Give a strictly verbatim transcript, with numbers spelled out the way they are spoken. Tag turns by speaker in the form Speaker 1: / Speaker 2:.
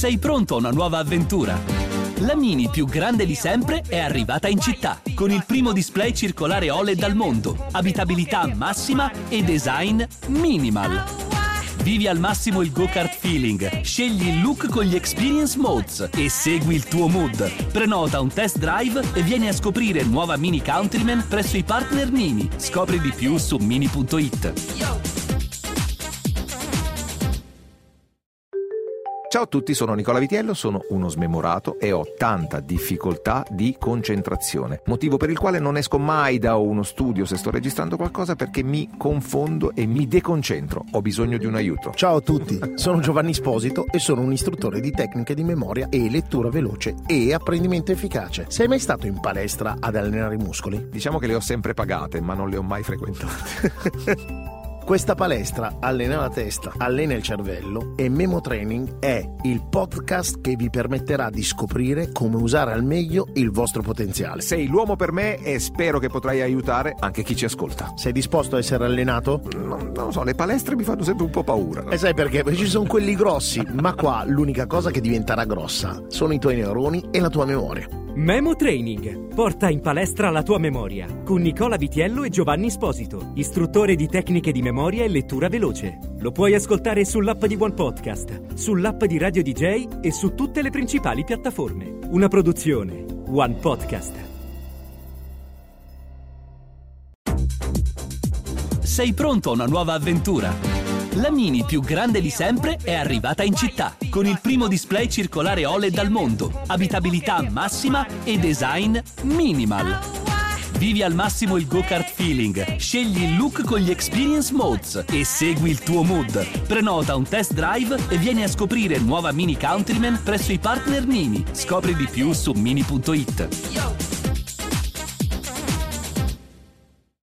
Speaker 1: Sei pronto a una nuova avventura? La Mini più grande di sempre è arrivata in città, con il primo display circolare O L E D al mondo, abitabilità massima e design minimal. Vivi al massimo il go-kart feeling, scegli il look con gli experience modes e segui il tuo mood. Prenota un test drive e vieni a scoprire nuova Mini Countryman presso i partner Mini. Scopri di più su mini punto it.
Speaker 2: Ciao a tutti, sono Nicola Vitiello, sono uno smemorato e ho tanta difficoltà di concentrazione, motivo per il quale non esco mai da uno studio se sto registrando qualcosa, perché mi confondo e mi deconcentro. Ho bisogno di un aiuto.
Speaker 3: Ciao a tutti, sono Giovanni Sposito e sono un istruttore di tecniche di memoria e lettura veloce e apprendimento efficace. Sei mai stato in palestra ad allenare i muscoli?
Speaker 2: Diciamo che le ho sempre pagate, ma non le ho mai frequentate.
Speaker 3: Questa palestra allena la testa, allena il cervello e Memo Training è il podcast che vi permetterà di scoprire come usare al meglio il vostro potenziale.
Speaker 2: Sei l'uomo per me e spero che potrai aiutare anche chi ci ascolta.
Speaker 3: Sei disposto a essere allenato?
Speaker 2: Non, non lo so, le palestre mi fanno sempre un po' paura, no?
Speaker 3: E sai perché? Perché ci sono quelli grossi, ma qua l'unica cosa che diventerà grossa sono i tuoi neuroni e la tua memoria.
Speaker 4: Memo Training. Porta in palestra la tua memoria con Nicola Vitiello e Giovanni Sposito, istruttore di tecniche di memoria e lettura veloce. Lo puoi ascoltare sull'app di One Podcast, sull'app di Radio D J e su tutte le principali piattaforme. Una produzione One Podcast.
Speaker 1: Sei pronto a una nuova avventura? La Mini più grande di sempre è arrivata in città, con il primo display circolare O L E D al mondo, abitabilità massima e design minimal. Vivi al massimo il go-kart feeling, scegli il look con gli experience modes e segui il tuo mood. Prenota un test drive e vieni a scoprire nuova Mini Countryman presso i partner Mini. Scopri di più su mini punto it.